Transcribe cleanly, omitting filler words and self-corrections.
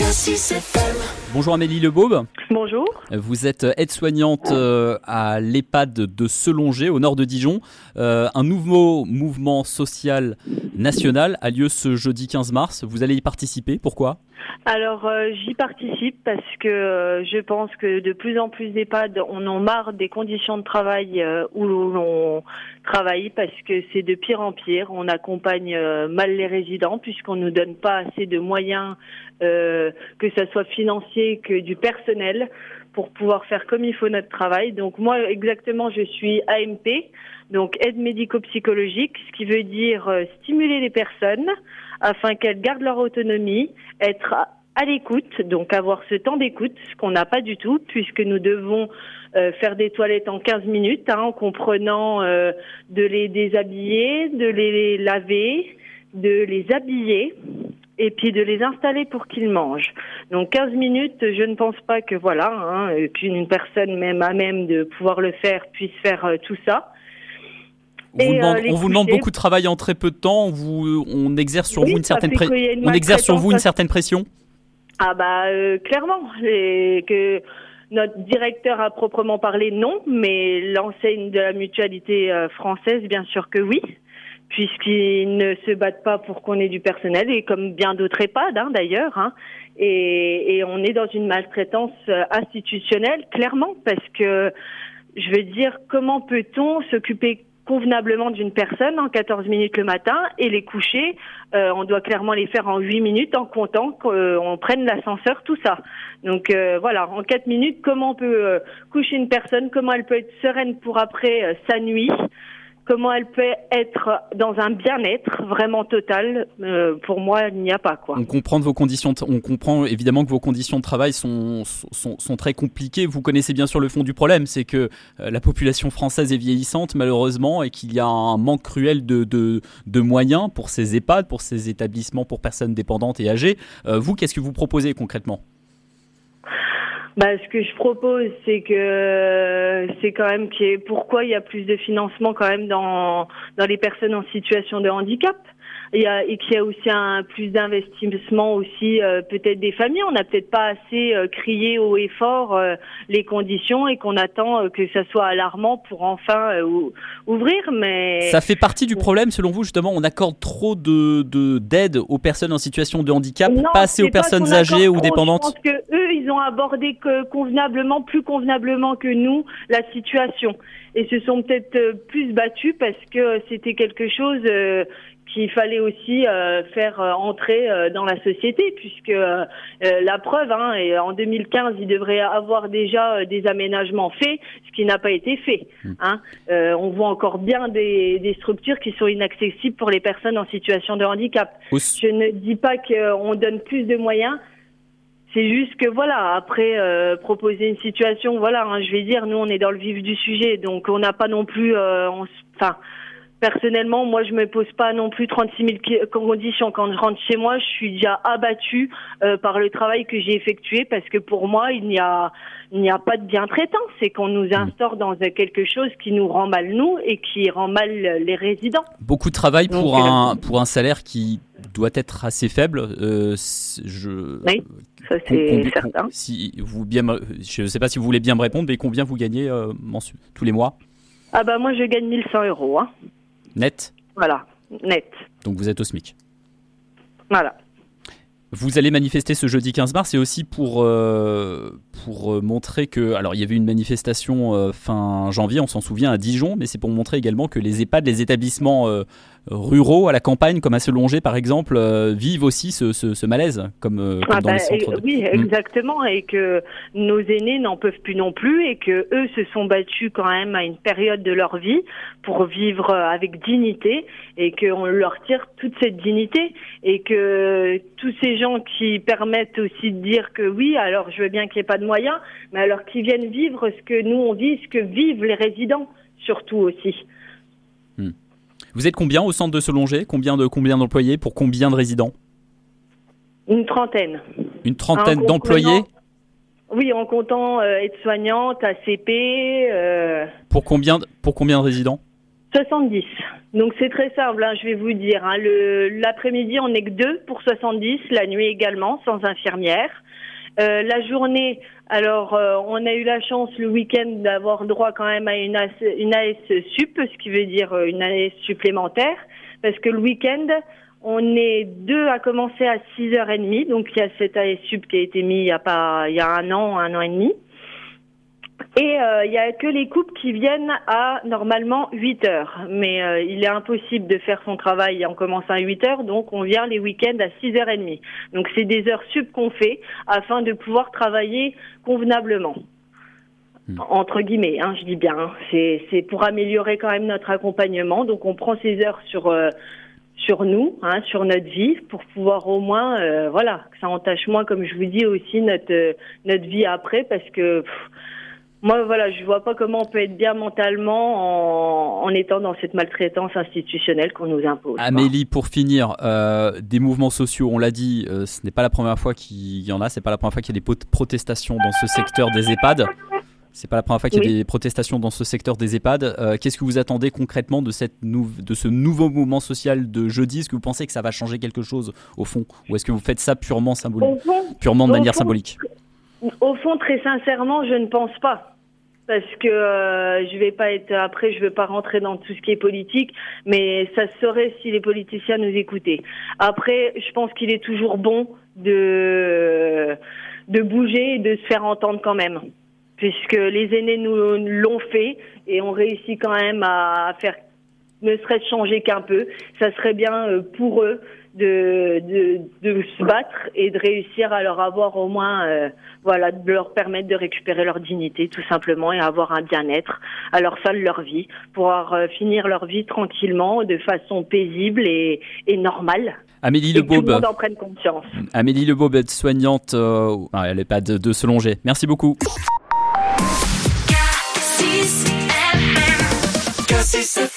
Bonjour Amélie Lebaube. Bonjour. Vous êtes aide-soignante à l'EHPAD de Selongé, au nord de Dijon. Un nouveau mouvement social national a lieu ce jeudi 15 mars. Vous allez y participer. Pourquoi ? Alors j'y participe parce que je pense que de plus en plus d'EHPAD en ont marre des conditions de travail où l'on travaille, parce que c'est de pire en pire. On accompagne mal les résidents puisqu'on nous donne pas assez de moyens, que ça soit financier que du personnel, pour pouvoir faire comme il faut notre travail. Donc moi exactement, je suis AMP, donc aide médico-psychologique, ce qui veut dire stimuler les personnes afin qu'elles gardent leur autonomie, être à l'écoute, donc avoir ce temps d'écoute, ce qu'on n'a pas du tout, puisque nous devons faire des toilettes en 15 minutes, en comprenant de les déshabiller, de les laver, de les habiller, et puis de les installer pour qu'ils mangent. Donc 15 minutes, je ne pense pas que qu'une personne même à même de pouvoir le faire puisse faire tout ça. On vous demande beaucoup de travail en très peu de temps. On exerce sur vous une certaine pression. Ah clairement, que notre directeur a proprement parlé non, mais l'enseigne de la mutualité française, bien sûr que oui, puisqu'ils ne se battent pas pour qu'on ait du personnel, et comme bien d'autres EHPAD d'ailleurs, et on est dans une maltraitance institutionnelle, clairement, parce que je veux dire, comment peut-on s'occuper convenablement d'une personne en 14 minutes le matin et les coucher, on doit clairement les faire en 8 minutes en comptant qu'on prenne l'ascenseur, tout ça. Donc en 4 minutes, comment on peut coucher une personne, comment elle peut être sereine pour après sa nuit, comment elle peut être dans un bien-être vraiment total. Pour moi, il n'y a pas quoi. On comprend évidemment que vos conditions de travail sont très compliquées. Vous connaissez bien sûr le fond du problème, c'est que la population française est vieillissante malheureusement, et qu'il y a un manque cruel de moyens pour ces EHPAD, pour ces établissements pour personnes dépendantes et âgées. Vous, qu'est-ce que vous proposez concrètement ? Ce que je propose, c'est que c'est quand même pourquoi il y a plus de financement quand même dans les personnes en situation de handicap. Et qu'il y a aussi plus d'investissement aussi, peut-être des familles. On n'a peut-être pas assez crié haut et fort les conditions, et qu'on attend que ça soit alarmant pour enfin ouvrir. Mais ça fait partie du problème selon vous, justement. On accorde trop d'aide aux personnes en situation de handicap, pas assez aux personnes âgées ou dépendantes. Je pense que eux, ils ont abordé plus convenablement que nous la situation, et se sont peut-être plus battus parce que c'était quelque chose qu'il fallait aussi faire entrer dans la société, puisque la preuve, et en 2015, il devrait avoir déjà des aménagements faits, ce qui n'a pas été fait. On voit encore bien des structures qui sont inaccessibles pour les personnes en situation de handicap. Je ne dis pas qu'on donne plus de moyens. C'est juste que après proposer une situation, je vais dire, nous on est dans le vif du sujet, donc on n'a pas non plus, personnellement, moi je me pose pas non plus 36 000 conditions. Quand je rentre chez moi, je suis déjà abattue par le travail que j'ai effectué, parce que pour moi il n'y a pas de bien-traitance, c'est qu'on nous instaure dans quelque chose qui nous rend mal nous et qui rend mal les résidents. Beaucoup de travail pour un salaire qui doit être assez faible. Oui, ça c'est certain. Je ne sais pas si vous voulez bien me répondre, mais combien vous gagnez tous les mois ? Moi je gagne 1 100 €. Net ? Voilà, net. Donc vous êtes au SMIC. Voilà. Vous allez manifester ce jeudi 15 mars, et aussi pour montrer que... Alors, il y avait une manifestation fin janvier, on s'en souvient, à Dijon, mais c'est pour montrer également que les EHPAD, les établissements ruraux, à la campagne, comme à Selongé par exemple, vivent aussi ce malaise, comme dans les centres. Oui, exactement, et que nos aînés n'en peuvent plus non plus, et que eux se sont battus quand même à une période de leur vie pour vivre avec dignité, et qu'on leur tire toute cette dignité, et que tous ces gens qui permettent aussi de dire que oui, alors je veux bien qu'il n'y ait pas de moyens, mais alors qu'ils viennent vivre ce que nous on vit, ce que vivent les résidents, surtout aussi. Vous êtes combien au centre de Selongé ? Combien d'employés pour combien de résidents ? Une trentaine. Une trentaine d'employés ? Oui, en comptant aide-soignante, ACP. Pour combien de résidents ? 70. Donc c'est très simple, je vais vous dire. L'après-midi, on n'est que 2 pour 70, la nuit également, sans infirmière. La journée, alors on a eu la chance le week-end d'avoir droit quand même à une AS sup, ce qui veut dire une AS supplémentaire, parce que le week-end, on est 2 à commencer à 6h30, donc il y a cette AS sup qui a été mis il y a un an et demi. Et il y a que les couples qui viennent à normalement 8h, mais il est impossible de faire son travail en commençant à 8h, donc on vient les week-ends à 6h30. Donc c'est des heures sup qu'on fait afin de pouvoir travailler convenablement. Entre guillemets, je dis bien. C'est pour améliorer quand même notre accompagnement. Donc on prend ces heures sur nous, sur notre vie, pour pouvoir au moins, que ça entache moins, comme je vous dis aussi, notre vie après, parce que moi, je vois pas comment on peut être bien mentalement en étant dans cette maltraitance institutionnelle qu'on nous impose. Amélie, pour finir, des mouvements sociaux, on l'a dit, ce n'est pas la première fois qu'il y en a, c'est pas la première fois qu'il y a des protestations dans ce secteur des EHPAD. C'est pas la première fois qu'il y a des protestations dans ce secteur des EHPAD. Qu'est-ce que vous attendez concrètement de ce nouveau mouvement social de jeudi ? Est-ce que vous pensez que ça va changer quelque chose au fond ? Ou est-ce que vous faites ça purement de manière symbolique ? Au fond, très sincèrement, je ne pense pas. Parce que je vais pas rentrer dans tout ce qui est politique, mais ça se saurait si les politiciens nous écoutaient. Après, je pense qu'il est toujours bon de bouger et de se faire entendre quand même. Puisque les aînés nous l'ont fait et on réussit quand même à faire ne serait-ce changer qu'un peu. Ça serait bien pour eux de se battre et de réussir à leur avoir au moins, de leur permettre de récupérer leur dignité tout simplement et avoir un bien-être à leur fin de leur vie, pouvoir finir leur vie tranquillement, de façon paisible et normale. Amélie Lebaube, que tout le monde en prenne conscience. Amélie Lebaube, aide-soignante à l'EHPAD de Selongé. Merci beaucoup. K6FM.